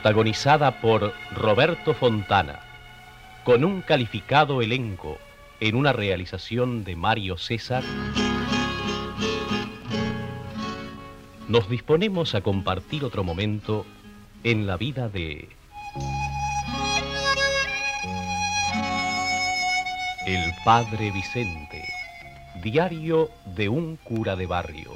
protagonizada por Roberto Fontana, con un calificado elenco en una realización de Mario César, nos disponemos a compartir otro momento en la vida de el Padre Vicente, diario de un cura de barrio.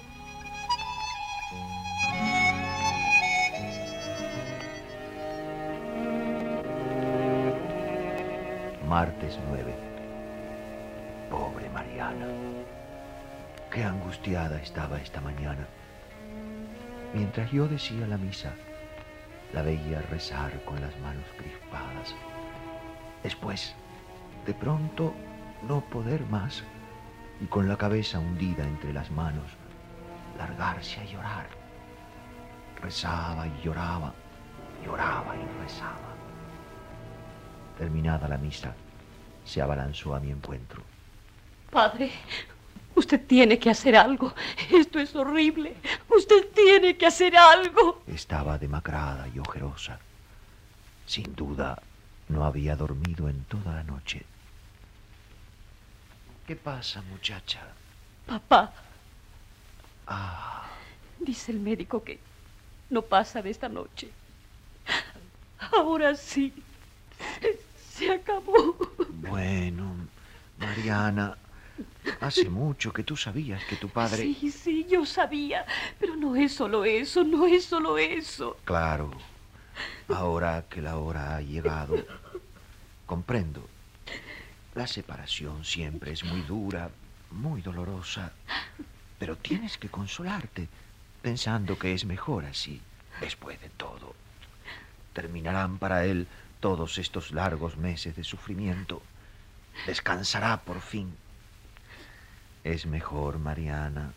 Martes 9. Pobre Mariana. Qué angustiada estaba esta mañana. Mientras yo decía la misa, la veía rezar con las manos crispadas. Después, de pronto, no poder más, y con la cabeza hundida entre las manos, largarse a llorar. Rezaba y lloraba, lloraba y rezaba. Terminada la misa, se abalanzó a mi encuentro. Padre, usted tiene que hacer algo. Esto es horrible. Usted tiene que hacer algo. Estaba demacrada y ojerosa. Sin duda, no había dormido en toda la noche. ¿Qué pasa, muchacha? Papá. Ah. Dice el médico que no pasa de esta noche. Ahora sí. Se acabó. Bueno, Mariana, hace mucho que tú sabías que tu padre... Sí, yo sabía. Pero no es solo eso, no es solo eso. Claro, ahora que la hora ha llegado, comprendo. La separación siempre es muy dura, muy dolorosa, pero tienes que consolarte, pensando que es mejor así, después de todo. Terminarán para él todos estos largos meses de sufrimiento. Descansará por fin. Es mejor, Mariana.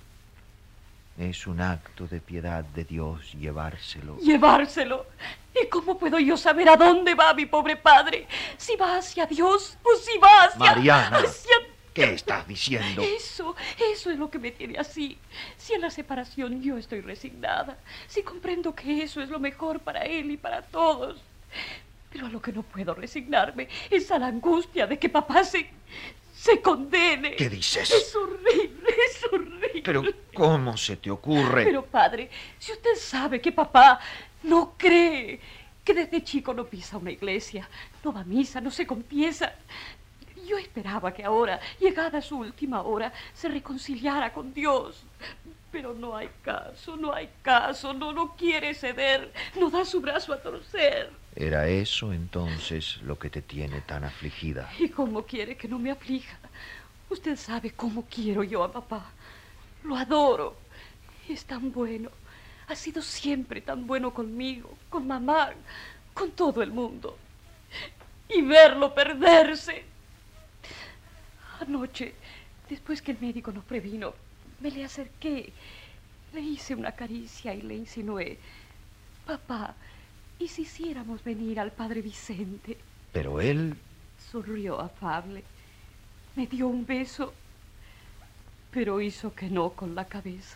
Es un acto de piedad de Dios llevárselo. ¿Llevárselo? ¿Y cómo puedo yo saber a dónde va mi pobre padre? Si va hacia Dios o si va hacia... Mariana, ¿qué estás diciendo? Eso es lo que me tiene así. Si en la separación yo estoy resignada, si comprendo que eso es lo mejor para él y para todos. Pero a lo que no puedo resignarme es a la angustia de que papá se condene. ¿Qué dices? Es horrible, es horrible. Pero, ¿cómo se te ocurre? Pero, padre, si usted sabe que papá no cree, que desde chico no pisa una iglesia, no va a misa, no se confiesa. Yo esperaba que ahora, llegada su última hora, se reconciliara con Dios. Pero no hay caso, no quiere ceder, no da su brazo a torcer. ¿Era eso entonces lo que te tiene tan afligida? ¿Y cómo quiere que no me aflija? Usted sabe cómo quiero yo a papá. Lo adoro. Es tan bueno. Ha sido siempre tan bueno conmigo, con mamá, con todo el mundo. Y verlo perderse. Anoche, después que el médico nos previno, me le acerqué, le hice una caricia y le insinué: papá, ¿y si hiciéramos venir al padre Vicente? Pero él... Sonrió afable, me dio un beso, pero hizo que no con la cabeza.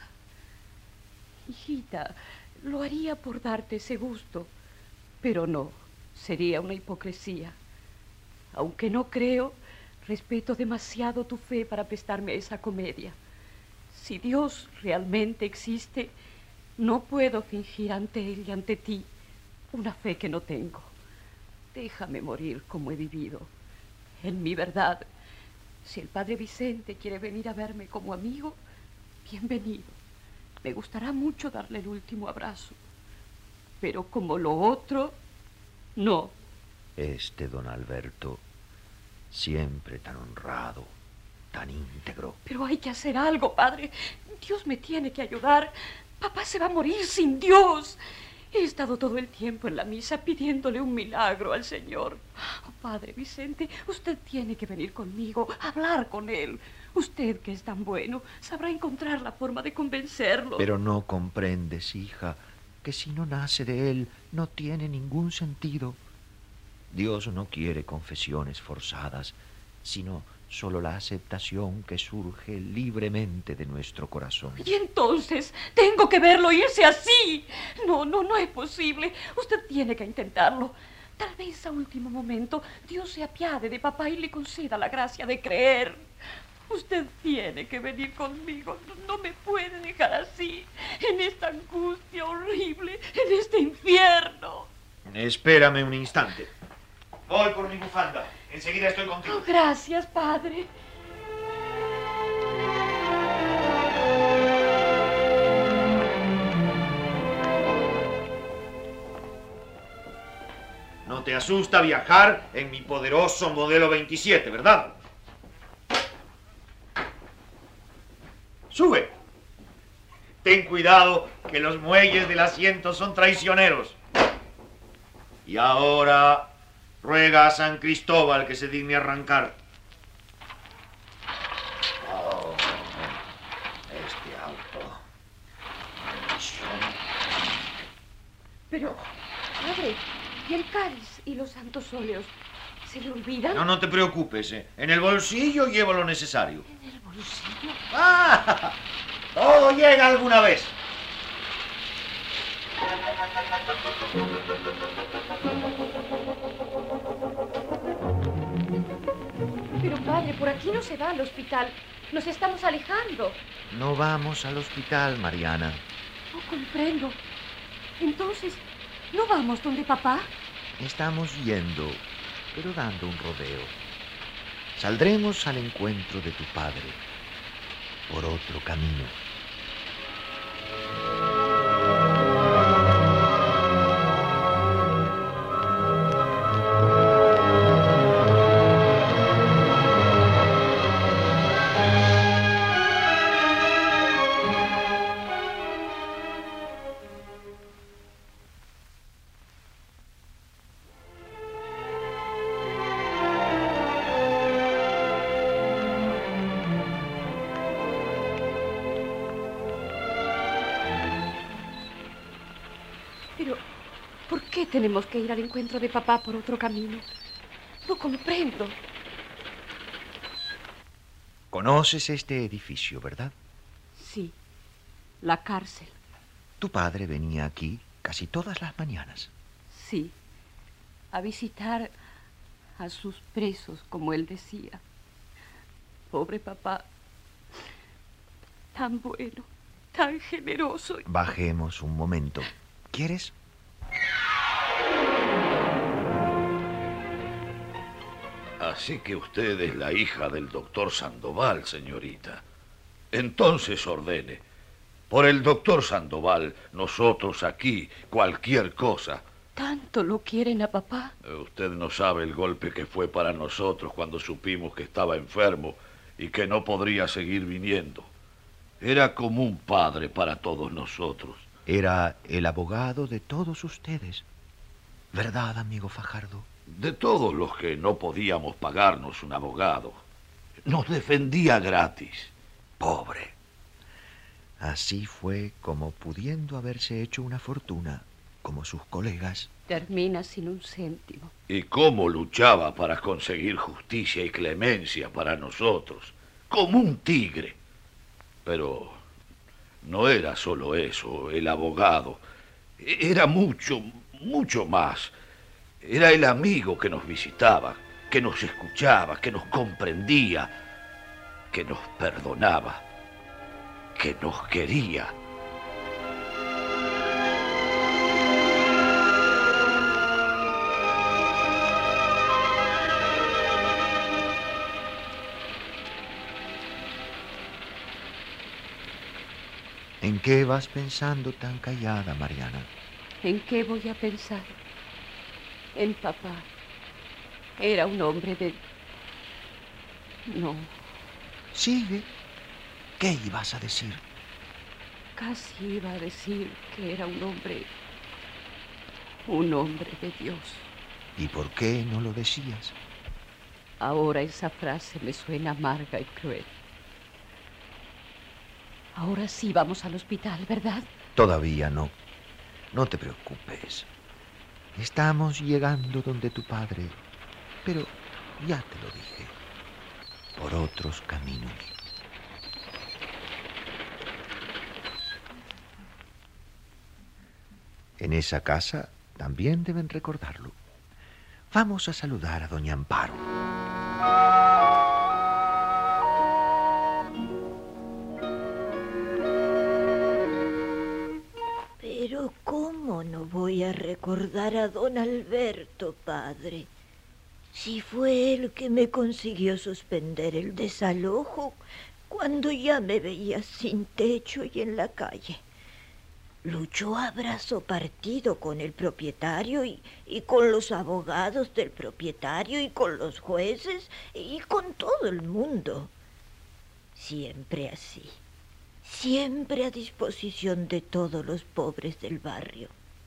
Hijita, lo haría por darte ese gusto, pero no, sería una hipocresía. Aunque no creo, respeto demasiado tu fe para prestarme a esa comedia. Si Dios realmente existe, no puedo fingir ante él y ante ti una fe que no tengo. Déjame morir como he vivido, en mi verdad. Si el padre Vicente quiere venir a verme como amigo, bienvenido. Me gustará mucho darle el último abrazo. Pero como lo otro, no. Don Alberto, siempre tan honrado, tan íntegro. Pero hay que hacer algo, padre. Dios me tiene que ayudar. Papá se va a morir sin Dios. He estado todo el tiempo en la misa pidiéndole un milagro al Señor. Oh, padre Vicente, usted tiene que venir conmigo, a hablar con él. Usted, que es tan bueno, sabrá encontrar la forma de convencerlo. Pero no comprendes, hija, que si no nace de él, no tiene ningún sentido. Dios no quiere confesiones forzadas, sino solo la aceptación que surge libremente de nuestro corazón. Y entonces, tengo que verlo irse así. No es posible. Usted tiene que intentarlo. Tal vez a último momento Dios se apiade de papá y le conceda la gracia de creer. Usted tiene que venir conmigo. No me puede dejar así, en esta angustia horrible, en este infierno. Espérame un instante. Voy por mi bufanda. Enseguida estoy contigo. Oh, gracias, padre. No te asusta viajar en mi poderoso modelo 27, ¿verdad? ¡Sube! Ten cuidado que los muelles del asiento son traicioneros. Y ahora ruega a San Cristóbal que se digne arrancar. Oh, este auto. Pero, padre, ¿y el cáliz y los santos óleos se le olvidan? No te preocupes. En el bolsillo llevo lo necesario. ¿En el bolsillo? ¡Ah! Todo llega alguna vez. Pero, padre, por aquí no se va al hospital. Nos estamos alejando. No vamos al hospital, Mariana. No comprendo. Entonces, ¿no vamos donde papá? Estamos yendo, pero dando un rodeo. Saldremos al encuentro de tu padre por otro camino. Pero, ¿por qué tenemos que ir al encuentro de papá por otro camino? No comprendo. Conoces este edificio, ¿verdad? Sí, la cárcel. Tu padre venía aquí casi todas las mañanas. Sí, a visitar a sus presos, como él decía. Pobre papá, tan bueno, tan generoso. Bajemos un momento. ¿Quieres? Así que usted es la hija del doctor Sandoval, señorita. Entonces ordene. Por el doctor Sandoval, nosotros aquí, cualquier cosa. ¿Tanto lo quieren a papá? Usted no sabe el golpe que fue para nosotros cuando supimos que estaba enfermo y que no podría seguir viniendo. Era como un padre para todos nosotros. Era el abogado de todos ustedes. ¿Verdad, amigo Fajardo? De todos los que no podíamos pagarnos un abogado. Nos defendía gratis. Pobre. Así fue como, pudiendo haberse hecho una fortuna, como sus colegas, Termina sin un céntimo. Y cómo luchaba para conseguir justicia y clemencia para nosotros, como un tigre. Pero no era solo eso, el abogado. Era mucho, mucho más. Era el amigo que nos visitaba, que nos escuchaba, que nos comprendía, que nos perdonaba, que nos quería. ¿En qué vas pensando tan callada, Mariana? ¿En qué voy a pensar? En papá. Era un hombre de... No, Sigue. ¿Qué ibas a decir? casi iba a decir que era un hombre... Un hombre de Dios. ¿Y por qué no lo decías? Ahora esa frase me suena amarga y cruel. Ahora sí vamos al hospital, ¿verdad? Todavía no. No te preocupes. Estamos llegando donde tu padre. Pero ya te lo dije. por otros caminos. En esa casa también deben recordarlo. Vamos a saludar a doña Amparo. Pero ¿cómo no voy a recordar a don Alberto, padre? Si fue él que me consiguió suspender el desalojo cuando ya me veía sin techo y en la calle. Luchó a brazo partido con el propietario y con los abogados del propietario y con los jueces y con todo el mundo. Siempre así, siempre a disposición de todos los pobres del barrio.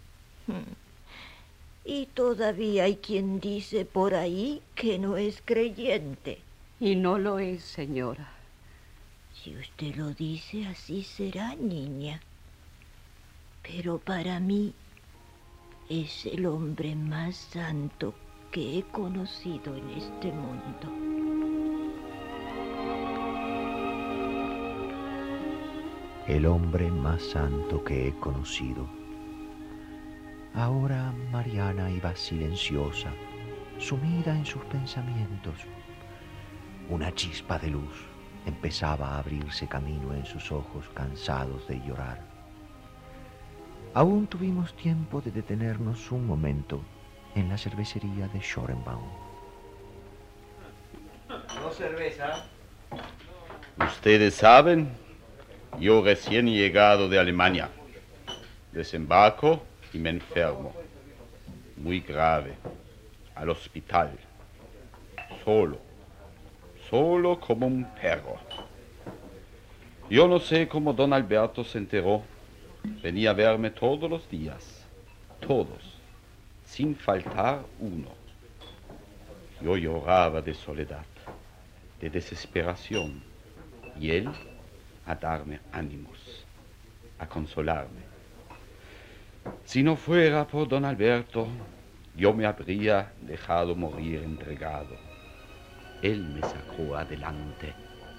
Y todavía hay quien dice por ahí que no es creyente. Y no lo es, señora. Si usted lo dice, así será, niña. Pero para mí es el hombre más santo que he conocido en este mundo. El hombre más santo que he conocido. Ahora Mariana iba silenciosa, sumida en sus pensamientos. Una chispa de luz empezaba a abrirse camino en sus ojos cansados de llorar. Aún tuvimos tiempo de detenernos un momento en la cervecería de Schoenbaum. ¿No cerveza? Ustedes saben, yo recién llegado de Alemania. Desembarco y me enfermo. Muy grave. Al hospital. Solo como un perro. Yo no sé cómo don Alberto se enteró. Venía a verme todos los días. Todos. Sin faltar uno. Yo lloraba de soledad, de desesperación. Y él a darme ánimos, a consolarme. Si no fuera por don Alberto, yo me habría dejado morir entregado. Él me sacó adelante.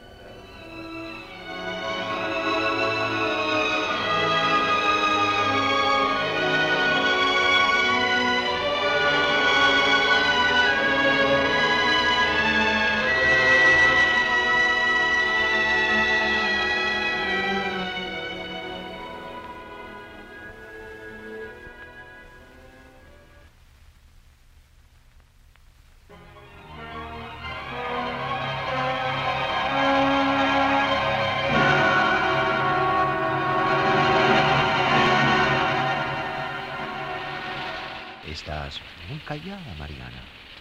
Estás muy callada, Mariana.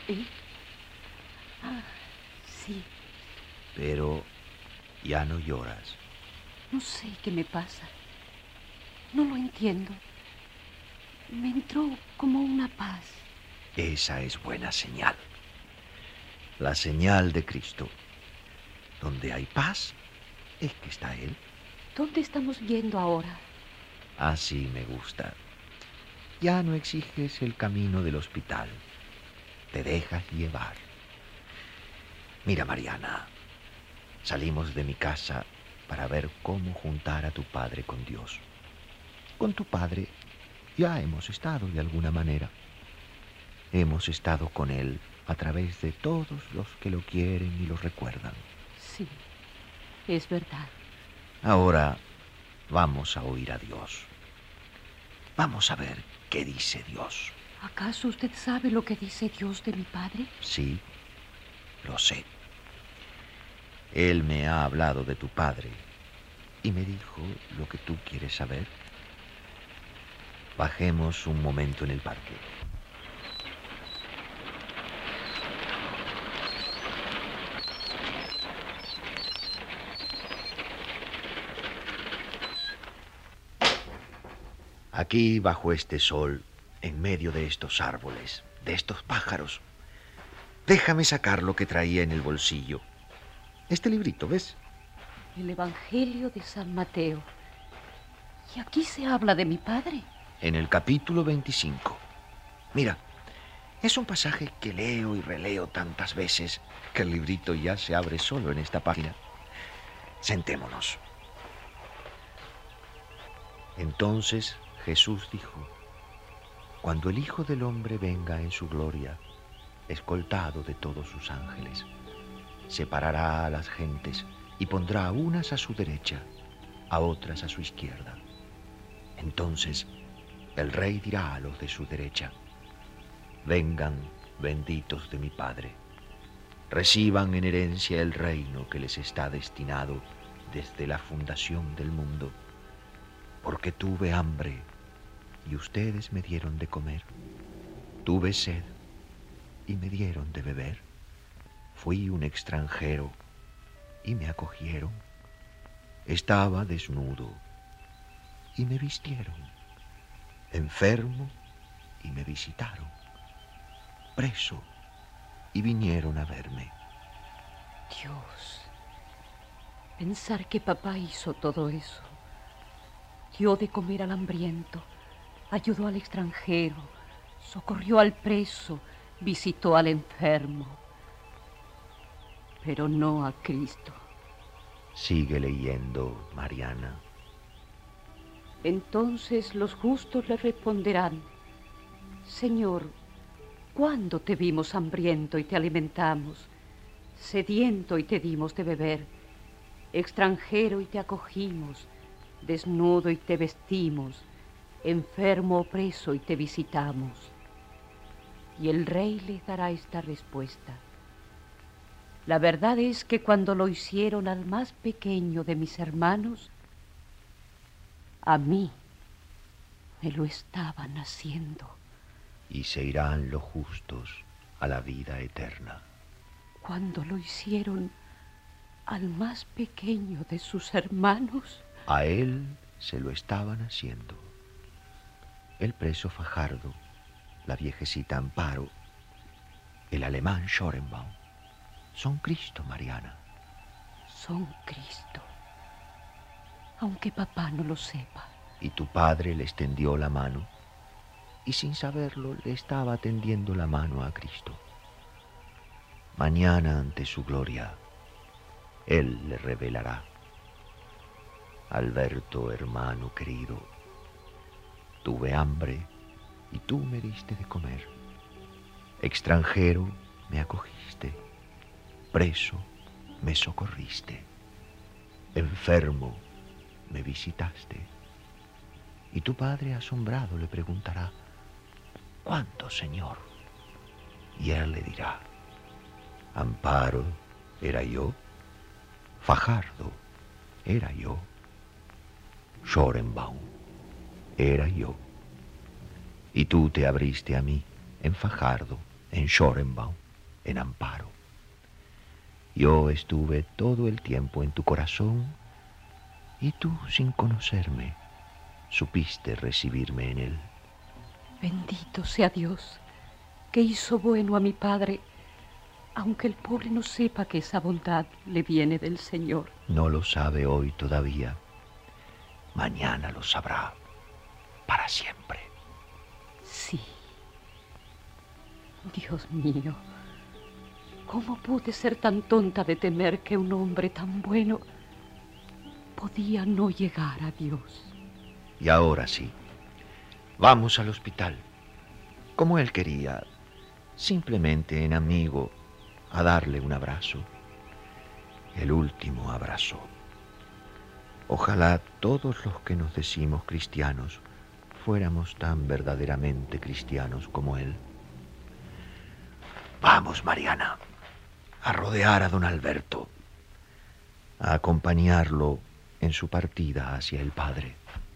Sí. Pero ya no lloras. No sé qué me pasa. No lo entiendo. Me entró como una paz. Esa es buena señal. La señal de Cristo. Donde hay paz, es que está Él. ¿Dónde estamos yendo ahora? Así me gusta. Ya no exiges el camino del hospital. Te dejas llevar. Mira, Mariana, salimos de mi casa para ver cómo juntar a tu padre con Dios. Con tu padre ya hemos estado de alguna manera. Hemos estado con él a través de todos los que lo quieren y lo recuerdan. Sí, es verdad. Ahora vamos a oír a Dios. Vamos a ver qué dice Dios. ¿Acaso usted sabe lo que dice Dios de mi padre? Sí, lo sé. Él me ha hablado de tu padre y me dijo lo que tú quieres saber. Bajemos un momento en el parque. Aquí, bajo este sol, en medio de estos árboles, de estos pájaros, déjame sacar lo que traía en el bolsillo. Este librito, ¿ves? El Evangelio de San Mateo. ¿Y aquí se habla de mi padre? En el capítulo 25. Mira, Es un pasaje que leo y releo tantas veces que el librito ya se abre solo en esta página. Sentémonos. Entonces Jesús dijo: cuando el Hijo del Hombre venga en su gloria, escoltado de todos sus ángeles, separará a las gentes y pondrá a unas a su derecha, a otras a su izquierda. Entonces el Rey dirá a los de su derecha: vengan, benditos de mi Padre, reciban en herencia el reino que les está destinado desde la fundación del mundo, porque tuve hambre y ustedes me dieron de comer, tuve sed y me dieron de beber, fui un extranjero y me acogieron, estaba desnudo y me vistieron, enfermo y me visitaron, preso y vinieron a verme. Dios, pensar que papá hizo todo eso. Dio de comer al hambriento, ayudó al extranjero, socorrió al preso, visitó al enfermo, pero no a Cristo. Sigue leyendo, Mariana. Entonces los justos le responderán: Señor, ¿cuándo te vimos hambriento y te alimentamos, sediento y te dimos de beber, extranjero y te acogimos, desnudo y te vestimos, enfermo o preso y te visitamos? Y el Rey les dará esta respuesta: la verdad es que cuando lo hicieron al más pequeño de mis hermanos, a mí me lo estaban haciendo. Y se irán los justos a la vida eterna. Cuando lo hicieron al más pequeño de sus hermanos, a él se lo estaban haciendo. El preso Fajardo, la viejecita Amparo, el alemán Schorenbaum, son Cristo, Mariana. Son Cristo, aunque papá no lo sepa. Y tu padre les tendió la mano, y sin saberlo le estaba tendiendo la mano a Cristo. Mañana, ante su gloria, Él le revelará: Alberto, hermano querido, tuve hambre y tú me diste de comer. Extranjero, me acogiste. Preso, me socorriste. Enfermo, me visitaste. Y tu padre asombrado le preguntará: ¿cuánto, Señor? Y él le dirá: Amparo era yo, Fajardo era yo, Schorenbaum era yo. Y tú te abriste a mí en Fajardo, en Schorenbaum, en Amparo. Yo estuve todo el tiempo en tu corazón y tú, sin conocerme, supiste recibirme en él. Bendito sea Dios, que hizo bueno a mi padre, aunque el pobre no sepa que esa bondad le viene del Señor. No lo sabe hoy todavía. Mañana lo sabrá para siempre. Sí. Dios mío, ¿cómo pude ser tan tonta de temer que un hombre tan bueno podía no llegar a Dios? Y ahora sí, vamos al hospital, como él quería, simplemente en amigo, a darle un abrazo, el último abrazo. Ojalá todos los que nos decimos cristianos fuéramos tan verdaderamente cristianos como él. Vamos, Mariana, a rodear a don Alberto, a acompañarlo en su partida hacia el Padre.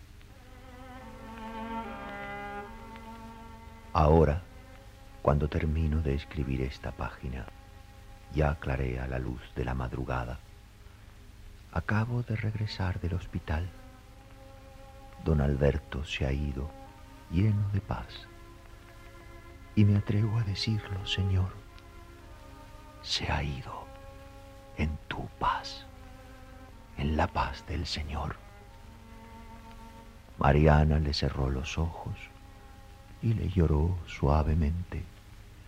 Ahora, cuando termino de escribir esta página, ya clarea la luz de la madrugada. Acabo de regresar del hospital. Don Alberto se ha ido lleno de paz. Y me atrevo a decirlo, Señor, se ha ido en tu paz, en la paz del Señor. Mariana le cerró los ojos y le lloró suavemente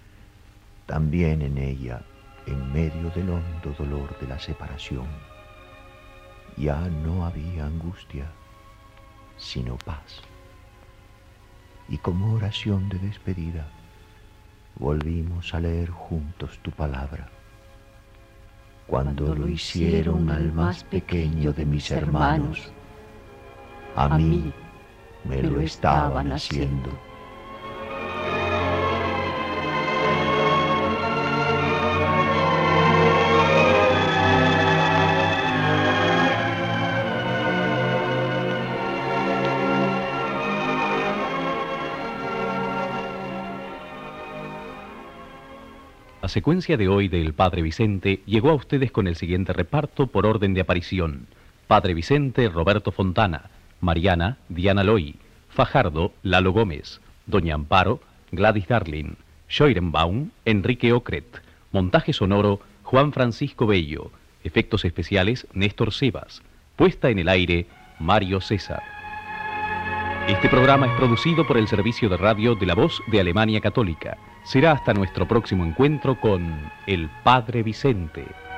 también en ella, en medio del hondo dolor de la separación, ya no había angustia, sino paz. Y como oración de despedida, volvimos a leer juntos tu palabra. Cuando lo hicieron al más pequeño de mis hermanos, a mí me lo estaban haciendo. La secuencia de hoy del Padre Vicente llegó a ustedes con el siguiente reparto por orden de aparición. Padre Vicente, Roberto Fontana. Mariana, Diana Loy. Fajardo, Lalo Gómez. Doña Amparo, Gladys Darling. Scheurenbaum, Enrique Ocret. Montaje sonoro, Juan Francisco Bello. Efectos especiales, Néstor Sebas. Puesta en el aire, Mario César. Este programa es producido por el Servicio de Radio de la Voz de Alemania Católica. Será hasta nuestro próximo encuentro con el Padre Vicente.